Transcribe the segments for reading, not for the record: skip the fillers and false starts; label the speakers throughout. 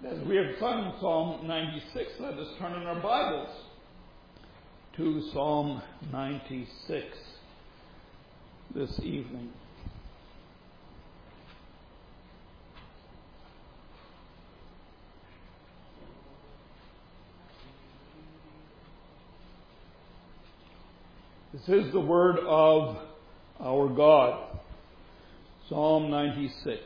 Speaker 1: As we have sung Psalm 96, let us turn in our Bibles to Psalm 96 this evening. This is the word of our God. Psalm 96.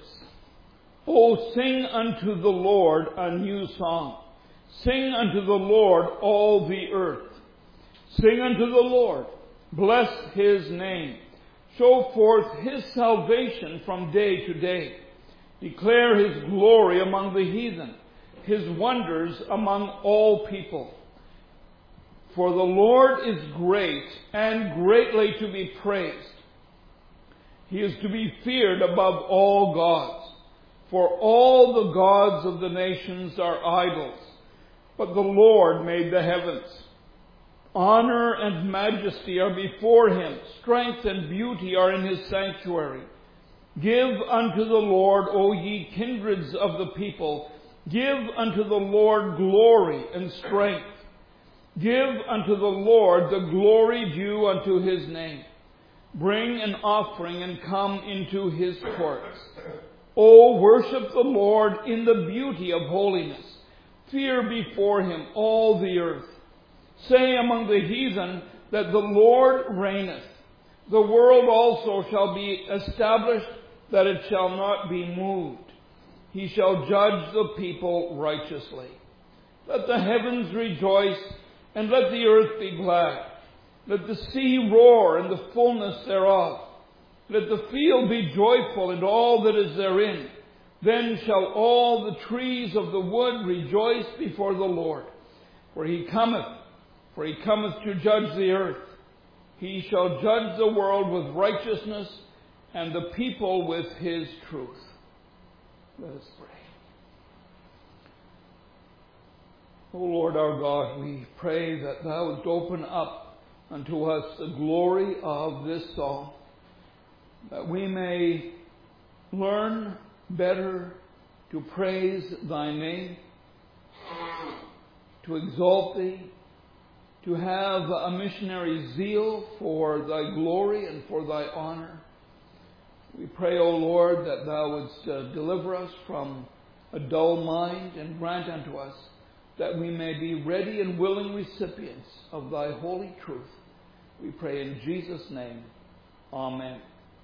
Speaker 1: O sing unto the Lord a new song. Sing unto the Lord all the earth. Sing unto the Lord. Bless his name. Show forth his salvation from day to day. Declare his glory among the heathen, his wonders among all people. For the Lord is great and greatly to be praised. He is to be feared above all gods. For all the gods of the nations are idols, but the Lord made the heavens. Honor and majesty are before him. Strength and beauty are in his sanctuary. Give unto the Lord, O ye kindreds of the people. Give unto the Lord glory and strength. Give unto the Lord the glory due unto his name. Bring an offering and come into his courts. O worship the Lord in the beauty of holiness. Fear before him all the earth. Say among the heathen that the Lord reigneth. The world also shall be established, that it shall not be moved. He shall judge the people righteously. Let the heavens rejoice, and let the earth be glad. Let the sea roar and the fullness thereof. Let the field be joyful and all that is therein. Then shall all the trees of the wood rejoice before the Lord. For he cometh to judge the earth. He shall judge the world with righteousness and the people with his truth. Let us pray. O Lord our God, we pray that thou would open up unto us the glory of this psalm, that we may learn better to praise thy name, to exalt thee, to have a missionary zeal for thy glory and for thy honor. We pray, O Lord, that thou wouldst deliver us from a dull mind and grant unto us that we may be ready and willing recipients of thy holy truth. We pray in Jesus' name. Amen.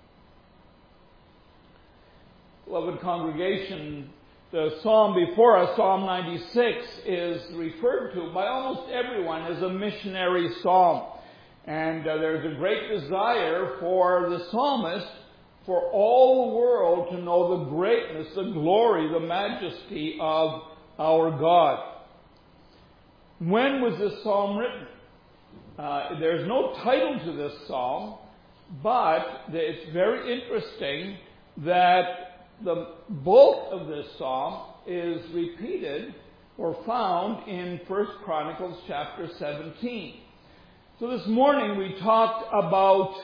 Speaker 1: Beloved congregation, the psalm before us, Psalm 96, is referred to by almost everyone as a missionary psalm. And there's a great desire for the psalmist, for all the world to know the greatness, the glory, the majesty of our God. When was this psalm written? There's no title to this psalm, but it's very interesting that the bulk of this psalm is repeated or found in 1 Chronicles chapter 17. So this morning we talked about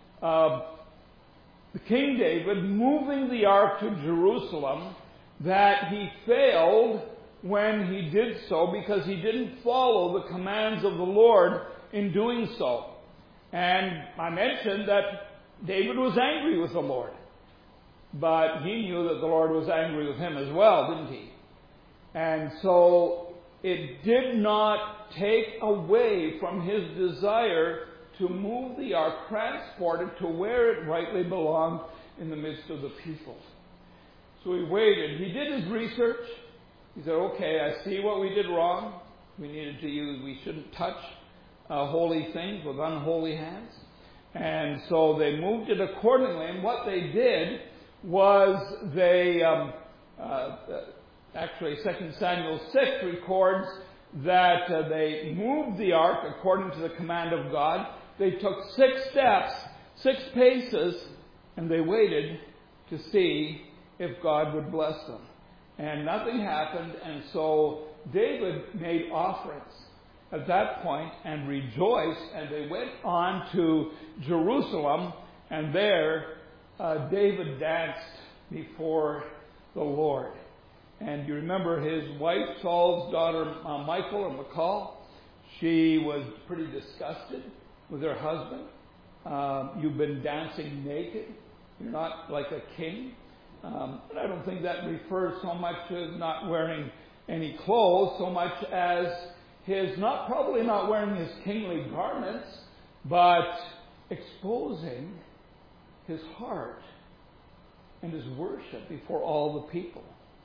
Speaker 1: King David moving the ark to Jerusalem, that he failed when he did so because he didn't follow the commands of the Lord in doing so. And I mentioned that David was angry with the Lord. But he knew that the Lord was angry with him as well, didn't he? And so it did not take away from his desire to move the ark, transport it to where it rightly belonged in the midst of the people. So he waited. He did his research. He said, okay, I see what we did wrong. We shouldn't touch holy things with unholy hands. And so they moved it accordingly. And what they did was they, actually 2 Samuel 6 records that they moved the ark according to the command of God. They took 6 steps, 6 paces, and they waited to see if God would bless them. And nothing happened, and so David made offerings at that point and rejoiced, and they went on to Jerusalem, and there David danced before the Lord. And you remember his wife, Saul's daughter, Michal or Michal, she was pretty disgusted with her husband. You've been dancing naked. You're not like a king. And I don't think that refers so much to not wearing any clothes, so much as his probably not wearing his kingly garments, but exposing his heart and his worship before all the people.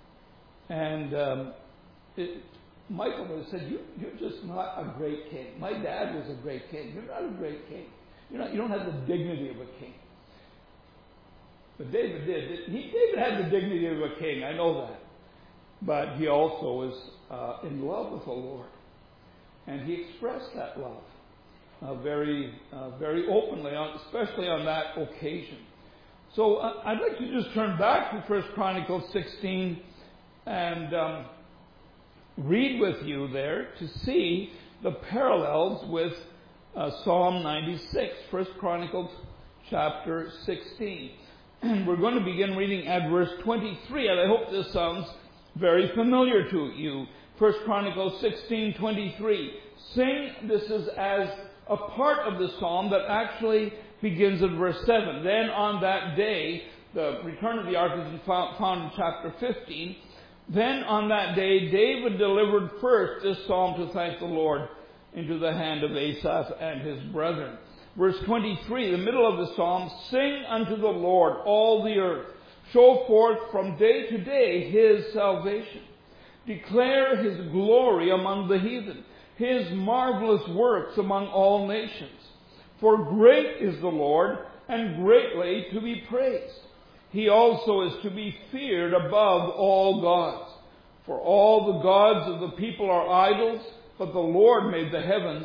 Speaker 1: And Michal would have said, you're just not a great king. My dad was a great king. You're not a great king. You don't have the dignity of a king. But David did. David had the dignity of a king. I know that. But he also was in love with the Lord. And he expressed that love very openly, especially on that occasion. So I'd like to just turn back to 1 Chronicles 16 and read with you there to see the parallels with Psalm 96, 1 Chronicles chapter 16. And we're going to begin reading at verse 23, and I hope this sounds very familiar to you. 1 Chronicles 16:23. Sing, this is as a part of the psalm that actually begins at verse 7. Then on that day, the return of the ark is found in chapter 15. Then on that day, David delivered first this psalm to thank the Lord into the hand of Asaph and his brethren. Verse 23, the middle of the psalm, sing unto the Lord all the earth. Show forth from day to day his salvation. Declare his glory among the heathen, his marvelous works among all nations. For great is the Lord, and greatly to be praised. He also is to be feared above all gods. For all the gods of the people are idols, but the Lord made the heavens.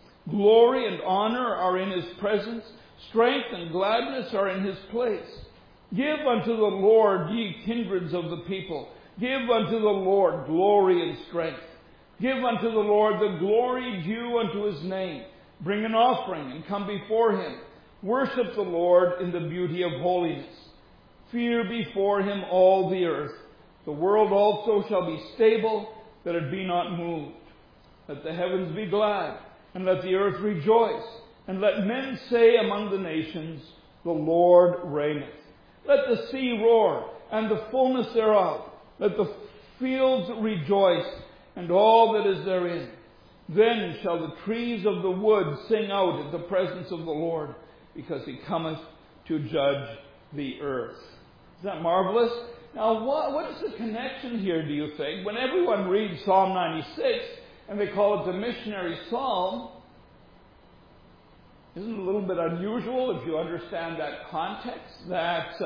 Speaker 1: Glory and honor are in his presence. Strength and gladness are in his place. Give unto the Lord, ye kindreds of the people. Give unto the Lord glory and strength. Give unto the Lord the glory due unto his name. Bring an offering and come before him. Worship the Lord in the beauty of holiness. Fear before him all the earth. The world also shall be stable, that it be not moved. Let the heavens be glad, and let the earth rejoice. And let men say among the nations, the Lord reigneth. Let the sea roar, and the fullness thereof. Let the fields rejoice, and all that is therein. Then shall the trees of the wood sing out in the presence of the Lord, because he cometh to judge the earth. Is that marvelous? Now, what is the connection here, do you think? When everyone reads Psalm 96, and they call it the missionary psalm, isn't it a little bit unusual if you understand that context, that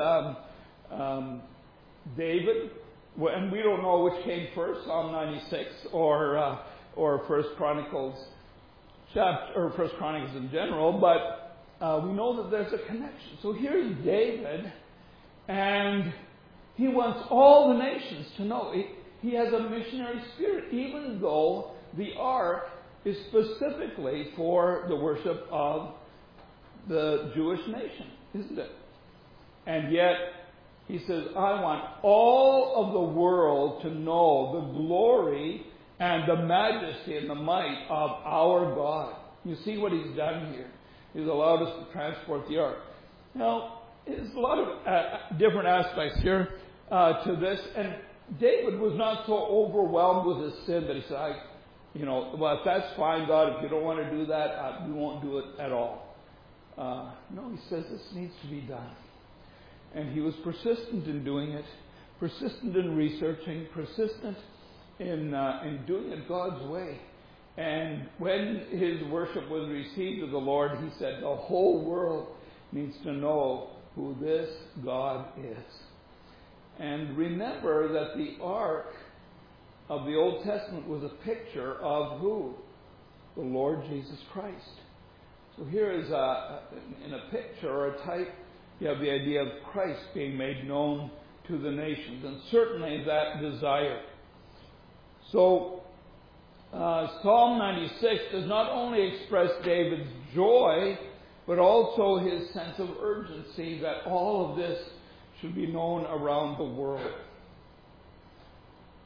Speaker 1: David, and we don't know which came first, Psalm 96 or 1 Chronicles chapter, or 1 Chronicles in general, but we know that there's a connection. So here's David, and he wants all the nations to know. He has a missionary spirit, even though the ark is specifically for the worship of the Jewish nation, isn't it? And yet, he says, I want all of the world to know the glory and the majesty and the might of our God. You see what he's done here. He's allowed us to transport the ark. Now, there's a lot of different aspects here to this. And David was not so overwhelmed with his sin that he said, well, if that's fine, God, if you don't want to do that, we won't do it at all. No, he says this needs to be done. And he was persistent in doing it, persistent in researching, persistent in doing it God's way. And when his worship was received of the Lord, he said, the whole world needs to know who this God is. And remember that the ark of the Old Testament was a picture of who? The Lord Jesus Christ. So here is in a picture or a type, you have the idea of Christ being made known to the nations, and certainly that desire. So Psalm 96 does not only express David's joy, but also his sense of urgency that all of this should be known around the world.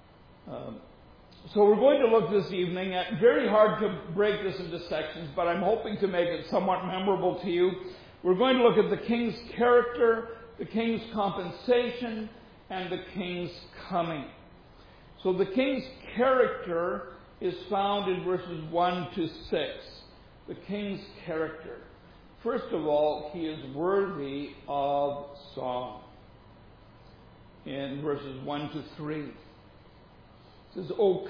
Speaker 1: So we're going to look this evening at, very hard to break this into sections, but I'm hoping to make it somewhat memorable to you. We're going to look at the king's character, the king's compensation, and the king's coming. So the king's character is found in verses 1 to 6. The king's character. First of all, he is worthy of song. In verses 1 to 3. It says, O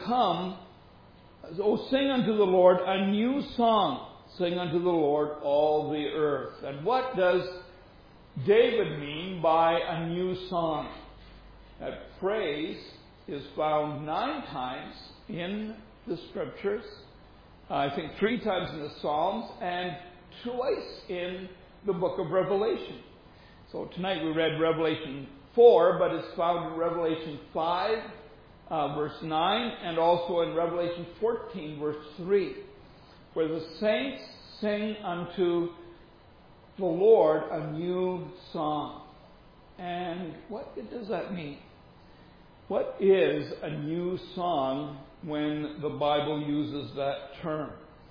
Speaker 1: sing unto the Lord a new song. Sing unto the Lord all the earth. And what does David mean by a new song? That phrase is found 9 times in the Scriptures. I think 3 times in the Psalms and twice in the book of Revelation. So tonight we read Revelation 4, but it's found in Revelation 5, verse 9, and also in Revelation 14, verse 3, where the saints sing unto the Lord a new song. And what does that mean? What is a new song when the Bible uses that term?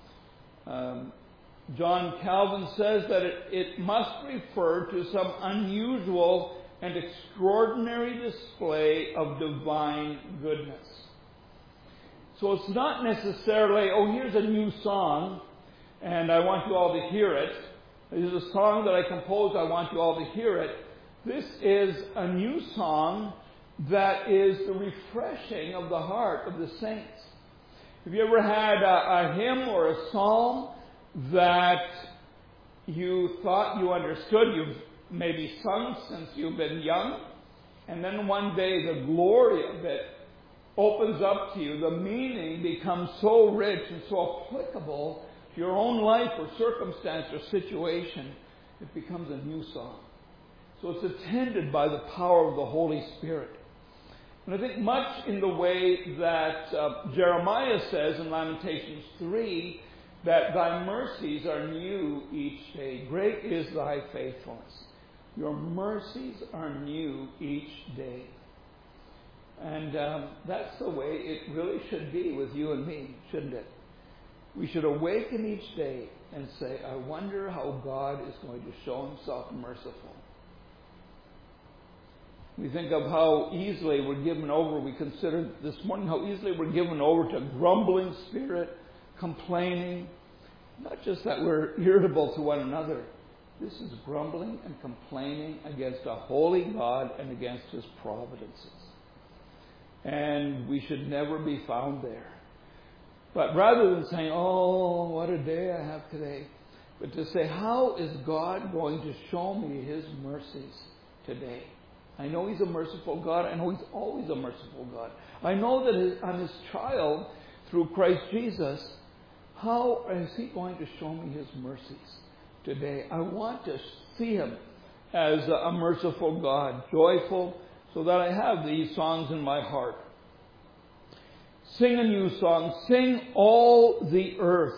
Speaker 1: John Calvin says that it must refer to some unusual and extraordinary display of divine goodness. So it's not necessarily, here's a new song, and I want you all to hear it. This is a song that I composed, I want you all to hear it. This is a new song that is the refreshing of the heart of the saints. Have you ever had a hymn or a psalm that you thought you understood, you've maybe sung since you've been young, and then one day the glory of it opens up to you, the meaning becomes so rich and so applicable to your own life or circumstance or situation, it becomes a new song. So it's attended by the power of the Holy Spirit. And I think much in the way that Jeremiah says in Lamentations 3, that thy mercies are new each day. Great is thy faithfulness. Your mercies are new each day. And that's the way it really should be with you and me, shouldn't it? We should awaken each day and say, I wonder how God is going to show himself merciful. We think of how easily we're given over. We considered this morning how easily we're given over to grumbling spirit, complaining. Not just that we're irritable to one another. This is grumbling and complaining against a holy God and against his providences. And we should never be found there. But rather than saying, oh, what a day I have today, but to say, how is God going to show me his mercies today? I know he's a merciful God. I know he's always a merciful God. I know that I'm his child through Christ Jesus. How is he going to show me his mercies today? I want to see him as a merciful God, joyful, so that I have these songs in my heart. Sing a new song. Sing all the earth.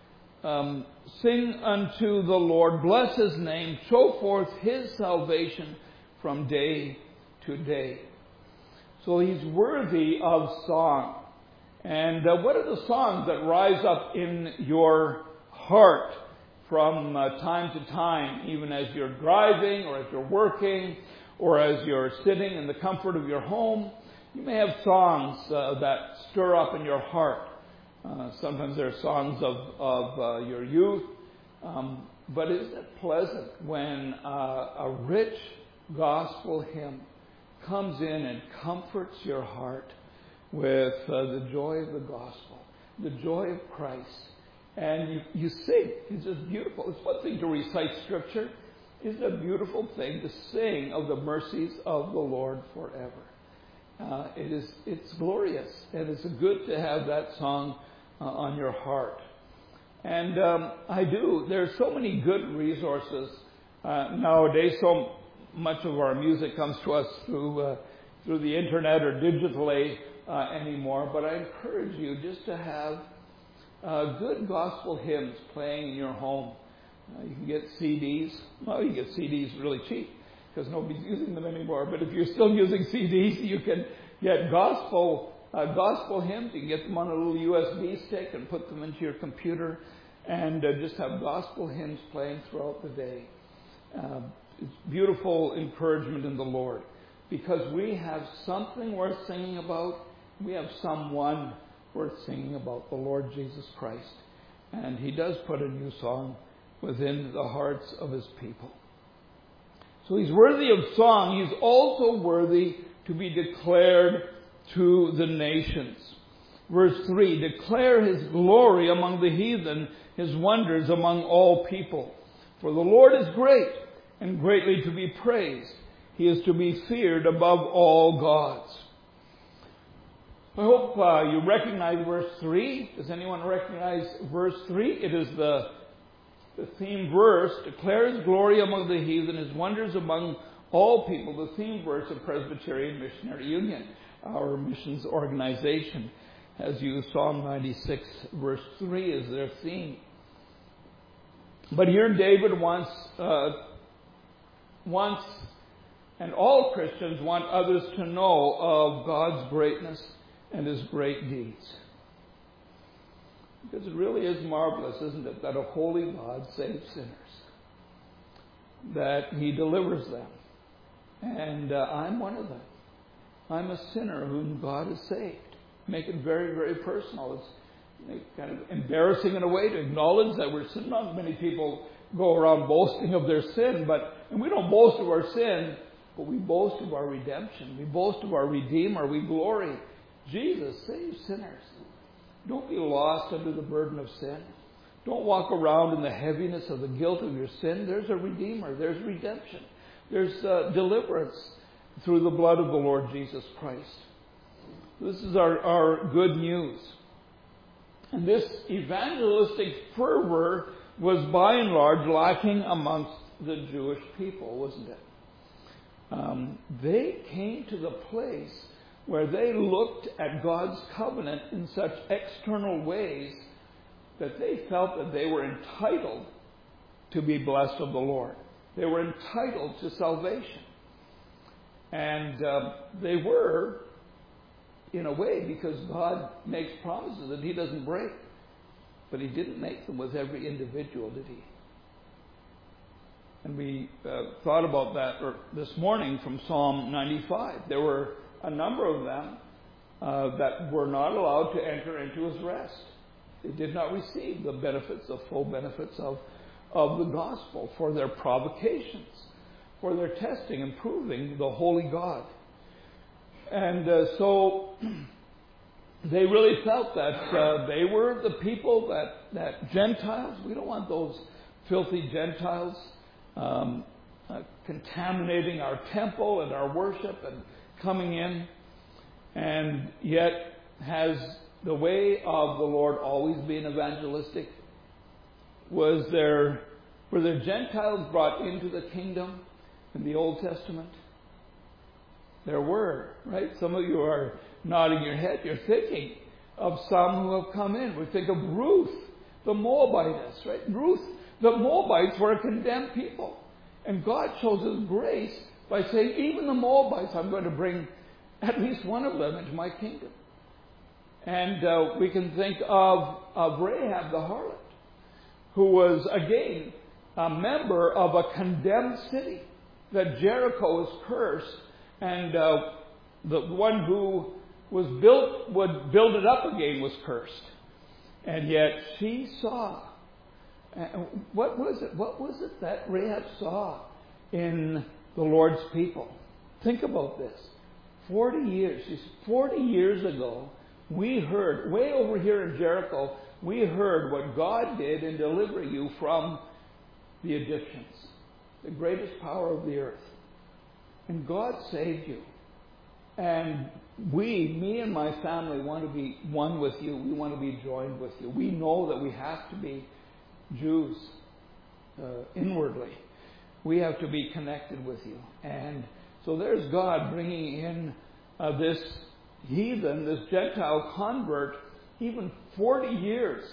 Speaker 1: Sing unto the Lord. Bless his name. Show forth his salvation from day to day. So he's worthy of song. And what are the songs that rise up in your heart from time to time, even as you're driving or as you're working or as you're sitting in the comfort of your home? You may have songs that stir up in your heart. Sometimes they're songs of your youth. But isn't it pleasant when a rich gospel hymn comes in and comforts your heart with the joy of the gospel, the joy of Christ, and you sing. It's just beautiful. It's one thing to recite Scripture. It's a beautiful thing to sing of the mercies of the Lord forever. It's glorious, and it's good to have that song on your heart. And there's so many good resources nowadays. So much of our music comes to us through the internet or digitally anymore. But I encourage you just to have good gospel hymns playing in your home. You can get CDs. Well, you can get CDs really cheap because nobody's using them anymore. But if you're still using CDs, you can get gospel gospel hymns. You can get them on a little USB stick and put them into your computer and just have gospel hymns playing throughout the day. It's beautiful encouragement in the Lord, because we have something worth singing about. We have someone worth singing about, the Lord Jesus Christ. And he does put a new song within the hearts of his people. So he's worthy of song. He's also worthy to be declared to the nations. Verse 3, declare his glory among the heathen, his wonders among all people. For the Lord is great and greatly to be praised. He is to be feared above all gods. I hope you recognize verse 3. Does anyone recognize verse 3? It is the theme verse. Declare his glory among the heathen, his wonders among all people. The theme verse of Presbyterian Missionary Union, our missions organization, has used Psalm 96 verse 3 as their theme. But here David wants, and all Christians want others to know of God's greatness and his great deeds. Because it really is marvelous, isn't it, that a holy God saves sinners, that he delivers them. And I'm one of them. I'm a sinner whom God has saved. Make it very, very personal. It's kind of embarrassing in a way to acknowledge that we're sin. Not many people go around boasting of their sin, and we don't boast of our sin, but we boast of our redemption. We boast of our Redeemer. We glory. Jesus saves sinners. Don't be lost under the burden of sin. Don't walk around in the heaviness of the guilt of your sin. There's a Redeemer. There's redemption. There's deliverance through the blood of the Lord Jesus Christ. This is our good news. And this evangelistic fervor was by and large lacking amongst the Jewish people, wasn't it? They came to the place where they looked at God's covenant in such external ways that they felt that they were entitled to be blessed of the Lord. They were entitled to salvation. And they were, in a way, because God makes promises that he doesn't break. But he didn't make them with every individual, did he? And we thought about that this morning from Psalm 95. There were a number of them that were not allowed to enter into his rest. They did not receive the benefits, the full benefits of the gospel for their provocations, for their testing and proving the holy God. And so they really felt that they were the people that Gentiles, we don't want those filthy Gentiles contaminating our temple and our worship and coming in. And yet, has the way of the Lord always been evangelistic? Were there Gentiles brought into the kingdom in the Old Testament? There were, right? Some of you are nodding your head. You're thinking of some who have come in. We think of Ruth, the Moabitess, right? Ruth, the Moabites were a condemned people. And God shows his grace by saying, even the Moabites, I'm going to bring at least one of them into my kingdom. And we can think of Rahab the harlot, who was, again, a member of a condemned city, that Jericho was cursed, and the one who would build it up again was cursed. And yet she saw. What was it that Rahab saw in the Lord's people? Think about this. 40 years ago, we heard, way over here in Jericho, we heard what God did in delivering you from the Egyptians, the greatest power of the earth. And God saved you. And me and my family want to be one with you. We want to be joined with you. We know that we have to be Jews inwardly. We have to be connected with you. And so there's God bringing in this heathen, this Gentile convert, even 40 years.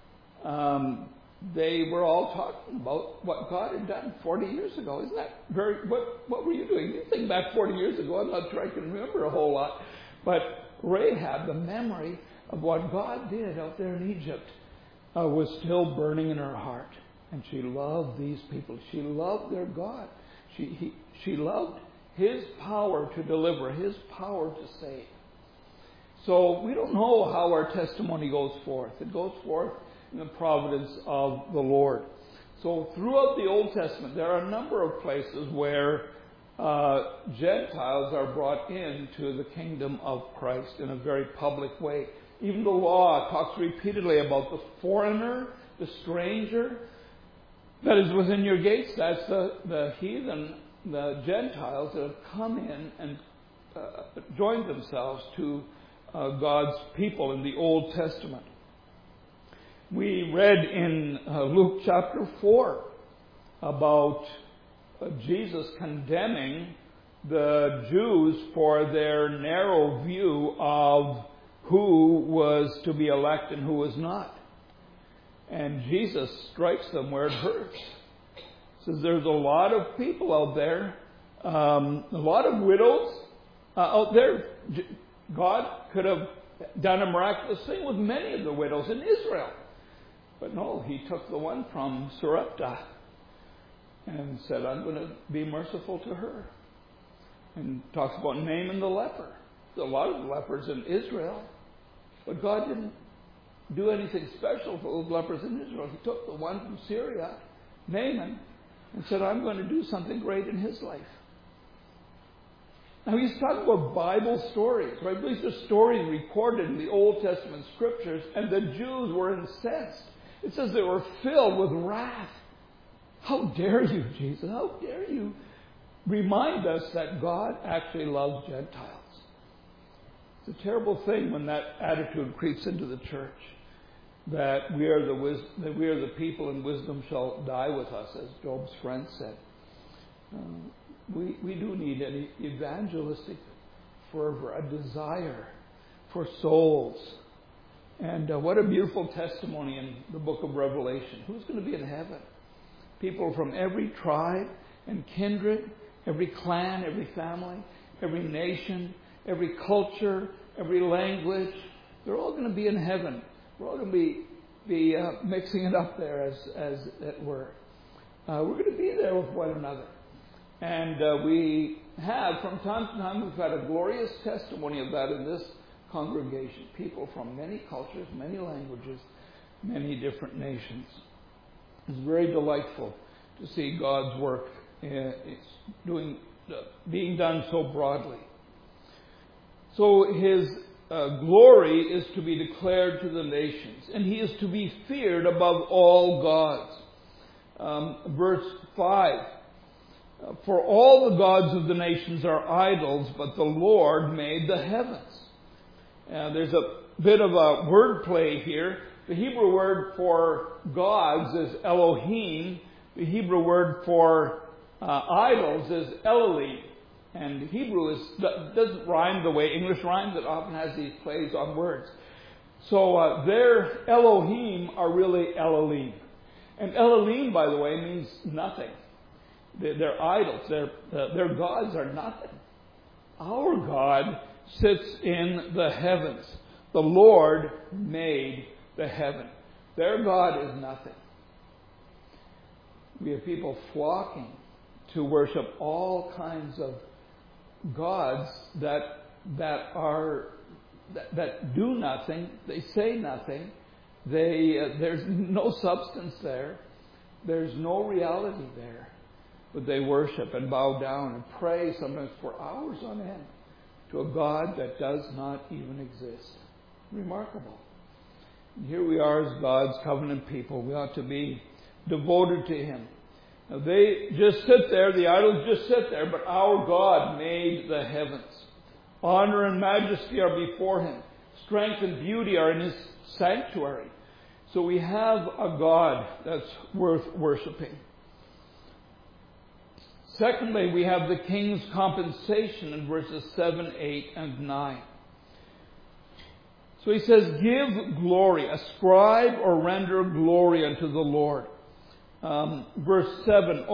Speaker 1: They were all talking about what God had done 40 years ago. Isn't that what were you doing? You think back 40 years ago, I'm not sure I can remember a whole lot. But Rahab, the memory of what God did out there in Egypt, was still burning in her heart. And she loved these people. She loved their God. She loved His power to deliver, His power to save. So we don't know how our testimony goes forth. It goes forth in the providence of the Lord. So throughout the Old Testament, there are a number of places where Gentiles are brought into the kingdom of Christ in a very public way. Even the law talks repeatedly about the foreigner, the stranger that is within your gates. That's the heathen, the Gentiles that have come in and joined themselves to God's people in the Old Testament. We read in Luke chapter 4 about Jesus condemning the Jews for their narrow view of who was to be elect and who was not. And Jesus strikes them where it hurts. He says there's a lot of people out there, a lot of widows out there. God could have done a miraculous thing with many of the widows in Israel. But no, He took the one from Sarepta and said, I'm going to be merciful to her. And talks about Naaman the leper. There's a lot of lepers in Israel. But God didn't do anything special for those lepers in Israel. He took the one from Syria, Naaman, and said, I'm going to do something great in his life. Now he's talking about Bible stories, right? These are stories recorded in the Old Testament scriptures, and the Jews were incensed. It says they were filled with wrath. How dare you, Jesus? How dare you remind us that God actually loves Gentiles? It's a terrible thing when that attitude creeps into the church, that we are the people and wisdom shall die with us, as Job's friend said. We do need an evangelistic fervor, a desire for souls. And what a beautiful testimony in the book of Revelation. Who's going to be in heaven? People from every tribe and kindred, every clan, every family, every nation, every culture, every language. They're all going to be in heaven. We're all going to be mixing it up there, as it were. We're going to be there with one another. And we have, from time to time, we've had a glorious testimony of that in this congregation. People from many cultures, many languages, many different nations. It's very delightful to see God's work being done so broadly. So His glory is to be declared to the nations, and He is to be feared above all gods. Verse 5. For all the gods of the nations are idols, but the Lord made the heavens. There's a bit of a word play here. The Hebrew word for gods is Elohim. The Hebrew word for idols is Elohim. And Hebrew doesn't rhyme the way English rhymes. It often has these plays on words. So their Elohim are really Elohim. And Elohim, by the way, means nothing. They're idols. Their gods are nothing. Our God sits in the heavens. The Lord made the heaven. Their God is nothing. We have people flocking to worship all kinds of gods that do nothing. They say nothing. There's no substance there. There's no reality there. But they worship and bow down and pray sometimes for hours on end to a God that does not even exist. Remarkable. And here we are as God's covenant people. We ought to be devoted to Him. Now they just sit there, the idols just sit there, but our God made the heavens. Honor and majesty are before Him. Strength and beauty are in His sanctuary. So we have a God that's worth worshiping. Secondly, we have the king's compensation in verses 7, 8, and 9. So he says, give glory, ascribe or render glory unto the Lord. Verse 7,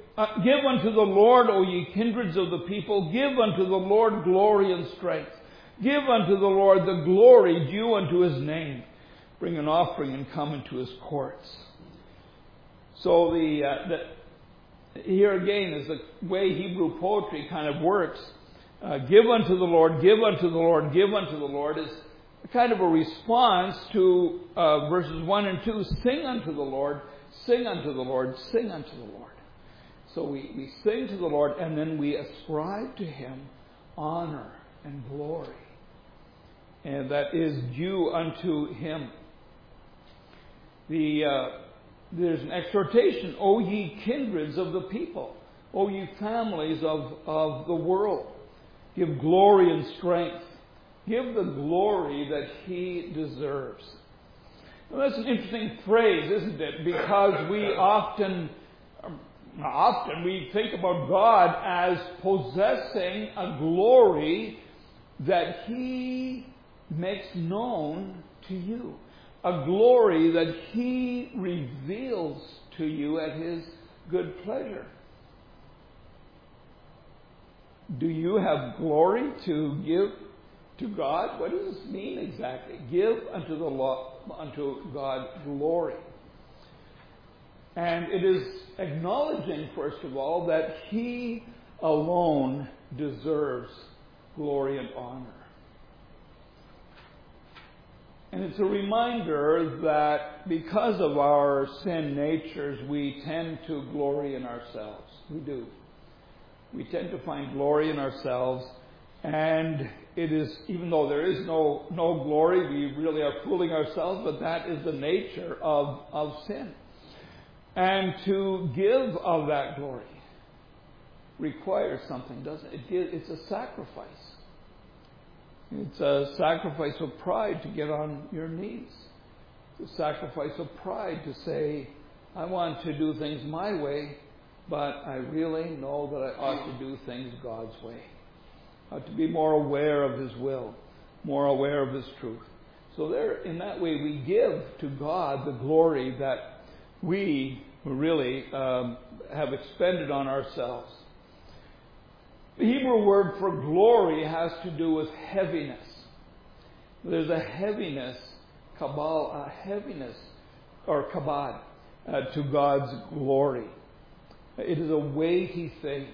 Speaker 1: give unto the Lord, O ye kindreds of the people, give unto the Lord glory and strength. Give unto the Lord the glory due unto his name. Bring an offering and come into his courts. So here again is the way Hebrew poetry kind of works. Give unto the Lord, give unto the Lord, give unto the Lord is kind of a response to verses 1 and 2. Sing unto the Lord, sing unto the Lord, sing unto the Lord. So we sing to the Lord, and then we ascribe to him honor and glory. And that is due unto him. There's an exhortation, O ye kindreds of the people, O ye families of the world, give glory and strength. Give the glory that he deserves. Now, that's an interesting phrase, isn't it? Because we often we think about God as possessing a glory that he makes known to you. A glory that he reveals to you at his good pleasure. Do you have glory to give to God? What does this mean exactly? Give unto God glory. And it is acknowledging, first of all, that he alone deserves glory and honor. And it's a reminder that because of our sin natures, we tend to glory in ourselves. We do. We tend to find glory in ourselves. And it is, even though there is no glory, we really are fooling ourselves, but that is the nature of sin. And to give of that glory requires something, doesn't it? It's a sacrifice. It's a sacrifice of pride to get on your knees. It's a sacrifice of pride to say, I want to do things my way, but I really know that I ought to do things God's way. I ought to be more aware of his will, more aware of his truth. So there, in that way, we give to God the glory that we really have expended on ourselves. The Hebrew word for glory has to do with heaviness. There's a heaviness, kabal, a heaviness, or kabad, to God's glory. It is a weighty thing.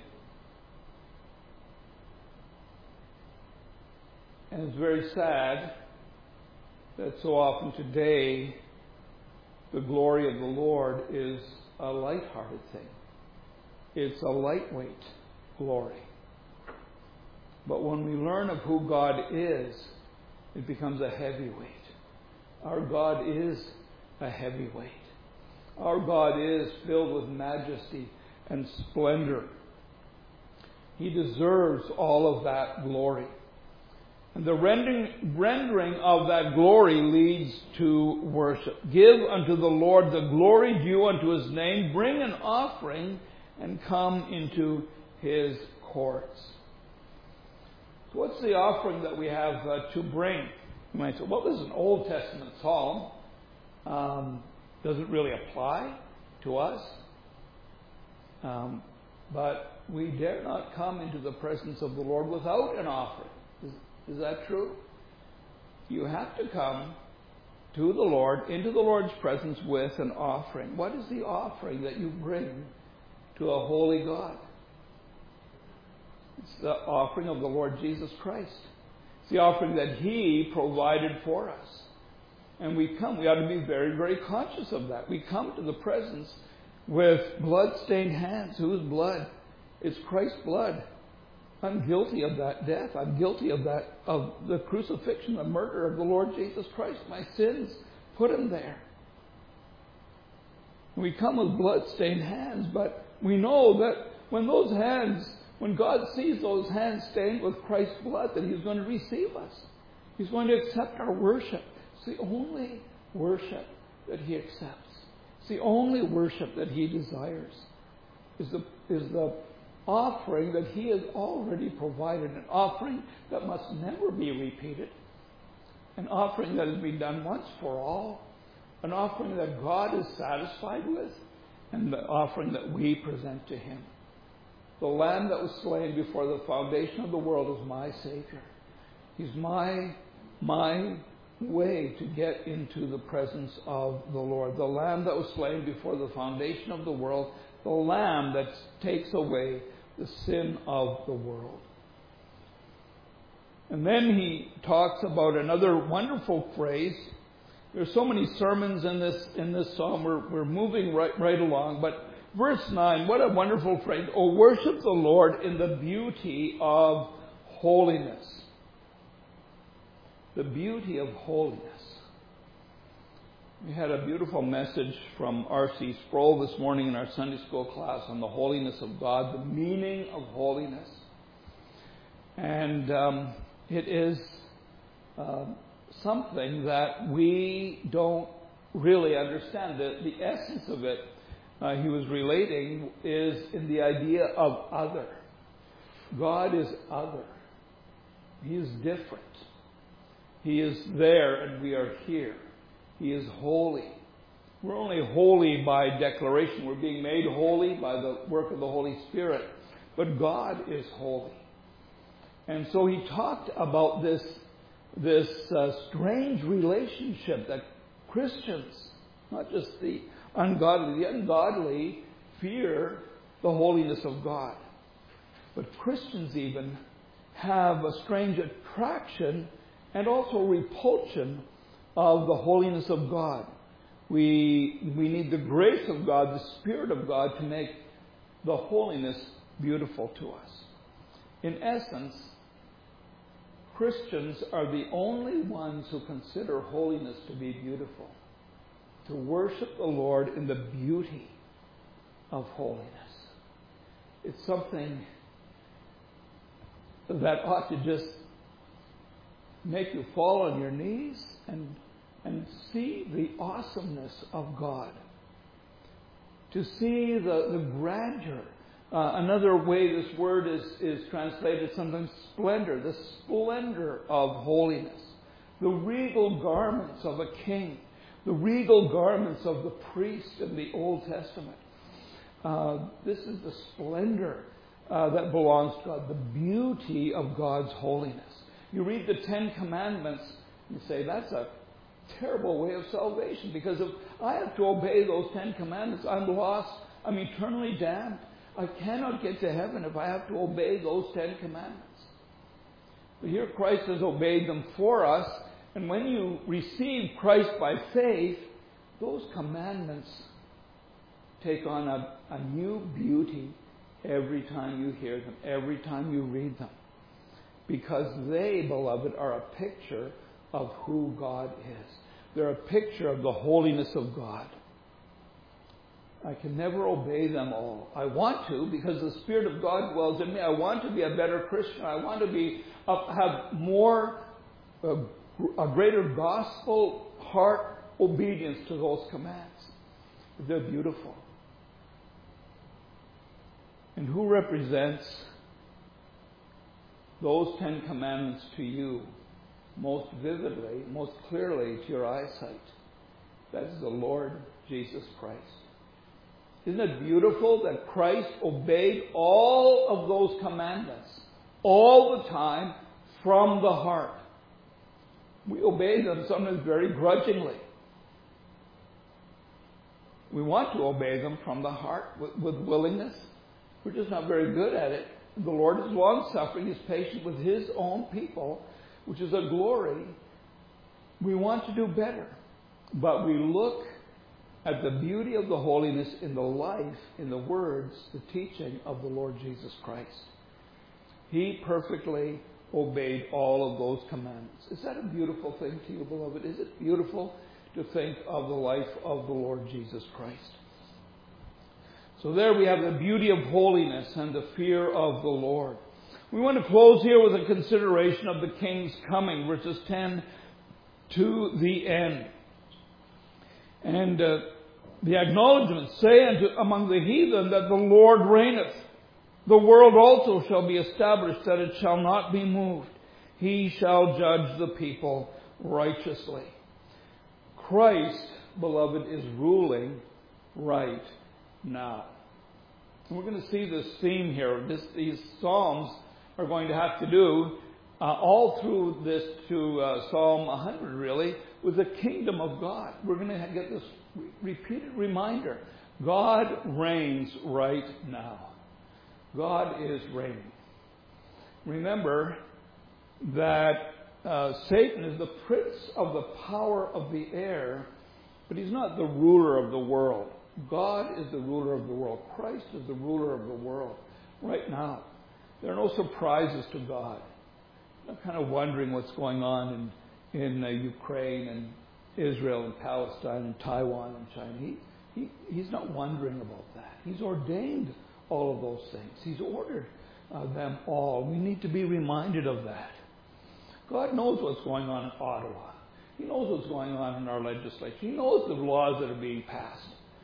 Speaker 1: And it's very sad that so often today the glory of the Lord is a light-hearted thing. It's a lightweight glory. But when we learn of who God is, it becomes a heavyweight. Our God is a heavyweight. Our God is filled with majesty and splendor. He deserves all of that glory. And the rendering of that glory leads to worship. Give unto the Lord the glory due unto his name. Bring an offering and come into his courts. So what's the offering that we have to bring? You might say, well, this is an Old Testament psalm. Doesn't really apply to us. But we dare not come into the presence of the Lord without an offering. Is that true? You have to come to the Lord, into the Lord's presence with an offering. What is the offering that you bring to a holy God? It's the offering of the Lord Jesus Christ. It's the offering that he provided for us. And we ought to be very, very conscious of that. We come to the presence with blood-stained hands. Whose blood? It's Christ's blood. I'm guilty of that death. I'm guilty of the crucifixion, the murder of the Lord Jesus Christ. My sins put him there. We come with blood-stained hands, but we know that when God sees those hands stained with Christ's blood, that he's going to receive us. He's going to accept our worship. It's the only worship that he accepts. It's the only worship that he desires. Is the offering that he has already provided, an offering that must never be repeated, an offering that has been done once for all, an offering that God is satisfied with, and the offering that we present to him. The Lamb that was slain before the foundation of the world is my Savior. He's my way to get into the presence of the Lord. The Lamb that was slain before the foundation of the world. The Lamb that takes away the sin of the world. And then he talks about another wonderful phrase. There's so many sermons in this psalm. We're moving right along. But verse 9, what a wonderful phrase. Oh, worship the Lord in the beauty of holiness. The beauty of holiness. We had a beautiful message from R.C. Sproul this morning in our Sunday school class on the holiness of God, the meaning of holiness. And it is something that we don't really understand. The essence of it, he was relating, is in the idea of other. God is other. He is different. He is there and we are here. He is holy. We're only holy by declaration. We're being made holy by the work of the Holy Spirit. But God is holy. And so he talked about this strange relationship that Christians, not just the ungodly fear the holiness of God. But Christians even have a strange attraction and also repulsion of the holiness of God. We need the grace of God, the Spirit of God, to make the holiness beautiful to us. In essence, Christians are the only ones who consider holiness to be beautiful. To worship the Lord in the beauty of holiness. It's something that ought to just make you fall on your knees and see the awesomeness of God. To see the grandeur. Another way this word is translated sometimes splendor. The splendor of holiness. The regal garments of a king. The regal garments of the priest in the Old Testament. This is the splendor that belongs to God. The beauty of God's holiness. You read the Ten Commandments and you say, that's a terrible way of salvation, because if I have to obey those 10 commandments, I'm lost. I'm eternally damned. I cannot get to heaven if I have to obey those 10 commandments. But here Christ has obeyed them for us, and when you receive Christ by faith, those commandments take on a new beauty every time you hear them, every time you read them. Because they, beloved, are a picture of who God is. They're a picture of the holiness of God. I can never obey them all. I want to, because the Spirit of God dwells in me. I want to be a better Christian. I want to have more, a greater gospel heart obedience to those commands. They're beautiful. And who represents those 10 commandments to you most vividly, most clearly to your eyesight? That is the Lord Jesus Christ. Isn't it beautiful that Christ obeyed all of those commandments all the time from the heart? We obey them sometimes very grudgingly. We want to obey them from the heart with willingness. We're just not very good at it. The Lord is long-suffering. He's patient with His own people, which is a glory. We want to do better. But we look at the beauty of the holiness in the life, in the words, the teaching of the Lord Jesus Christ. He perfectly obeyed all of those commandments. Is that a beautiful thing to you, beloved? Is it beautiful to think of the life of the Lord Jesus Christ? So there we have the beauty of holiness and the fear of the Lord. We want to close here with a consideration of the King's coming, verses 10 to the end. And the acknowledgement, say among the heathen that the Lord reigneth. The world also shall be established, that it shall not be moved. He shall judge the people righteously. Christ, beloved, is ruling right now. And we're going to see this theme here. These Psalms are going to have to do all through this to Psalm 100 really, was the kingdom of God. We're going to get this repeated reminder. God reigns right now. God is reigning. Remember that Satan is the prince of the power of the air, but he's not the ruler of the world. God is the ruler of the world. Christ is the ruler of the world right now. There are no surprises to God. I'm kind of wondering what's going on in Ukraine and Israel and Palestine and Taiwan and China. He's not wondering about that. He's ordained all of those things. He's ordered them all. We need to be reminded of that. God knows what's going on in Ottawa. He knows what's going on in our legislature. He knows the laws that are being passed.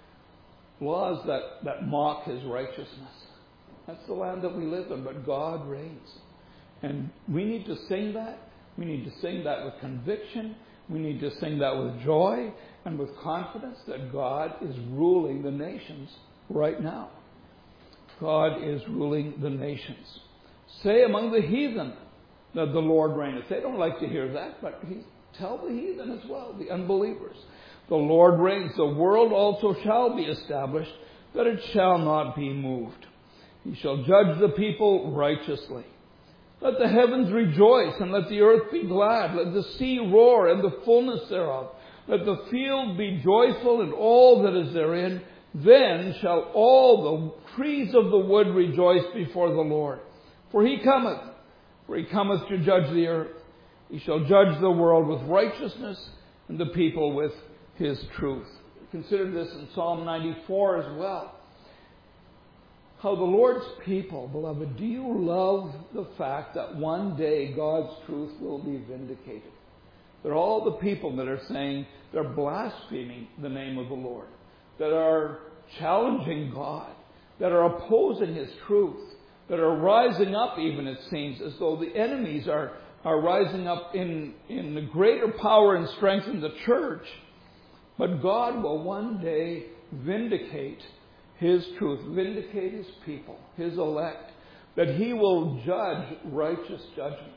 Speaker 1: Laws that mock His righteousness. That's the land that we live in, but God reigns. And we need to sing that. We need to sing that with conviction. We need to sing that with joy and with confidence that God is ruling the nations right now. God is ruling the nations. Say among the heathen that the Lord reigneth. They don't like to hear that, but tell the heathen as well, the unbelievers. The Lord reigns. The world also shall be established, that it shall not be moved. He shall judge the people righteously. Let the heavens rejoice, and let the earth be glad. Let the sea roar, and the fullness thereof. Let the field be joyful, and all that is therein. Then shall all the trees of the wood rejoice before the Lord. For He cometh to judge the earth. He shall judge the world with righteousness, and the people with His truth. Consider this in Psalm 94 as well. How the Lord's people, beloved, do you love the fact that one day God's truth will be vindicated? There are all the people that are saying they're blaspheming the name of the Lord, that are challenging God, that are opposing His truth, that are rising up even, it seems, as though the enemies are rising up in greater power and strength in the church. But God will one day vindicate His truth, vindicate His people, His elect, that He will judge righteous judgments,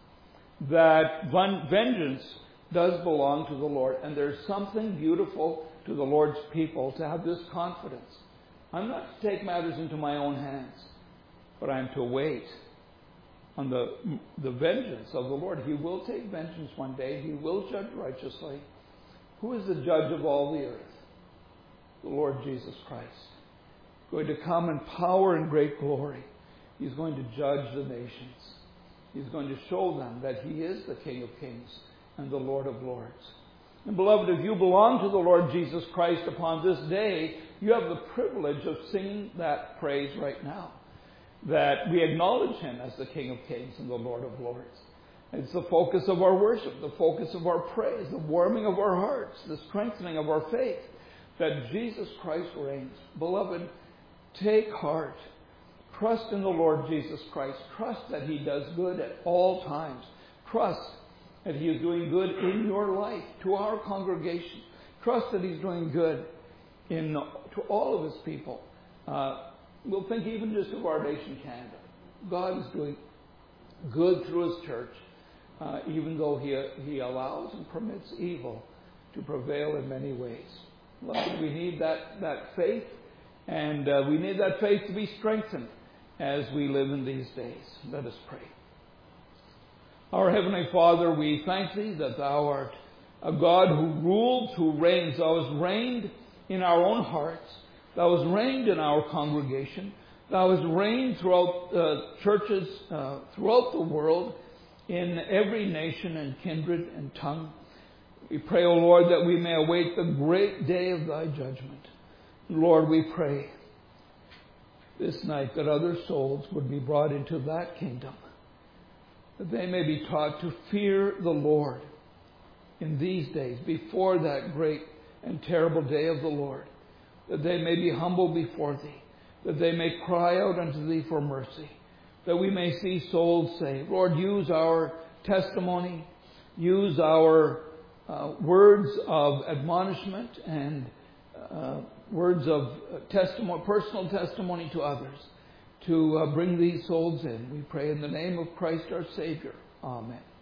Speaker 1: that vengeance does belong to the Lord. And there's something beautiful to the Lord's people to have this confidence. I'm not to take matters into my own hands, but I'm to wait on the vengeance of the Lord. He will take vengeance one day. He will judge righteously. Who is the judge of all the earth? The Lord Jesus Christ. Going to come in power and great glory. He's going to judge the nations. He's going to show them that He is the King of Kings and the Lord of Lords. And beloved, if you belong to the Lord Jesus Christ upon this day, you have the privilege of singing that praise right now. That we acknowledge Him as the King of Kings and the Lord of Lords. It's the focus of our worship, the focus of our praise, the warming of our hearts, the strengthening of our faith, that Jesus Christ reigns. Beloved, take heart. Trust in the Lord Jesus Christ. Trust that He does good at all times. Trust that He is doing good in your life, to our congregation. Trust that He's doing good to all of His people. We'll think even just of our nation, Canada. God is doing good through His church, even though He allows and permits evil to prevail in many ways. Beloved, we need that faith, and we need that faith to be strengthened as we live in these days. Let us pray. Our Heavenly Father, we thank Thee that Thou art a God who rules, who reigns. Thou hast reigned in our own hearts. Thou hast reigned in our congregation. Thou hast reigned throughout churches throughout the world, in every nation and kindred and tongue. We pray, O Lord, that we may await the great day of Thy judgment. Lord, we pray this night that other souls would be brought into that kingdom, that they may be taught to fear the Lord in these days, before that great and terrible day of the Lord, that they may be humble before Thee, that they may cry out unto Thee for mercy, that we may see souls saved. Lord, use our testimony, use our words of admonishment and words of testimony, personal testimony to others, to bring these souls in. We pray in the name of Christ our Savior. Amen.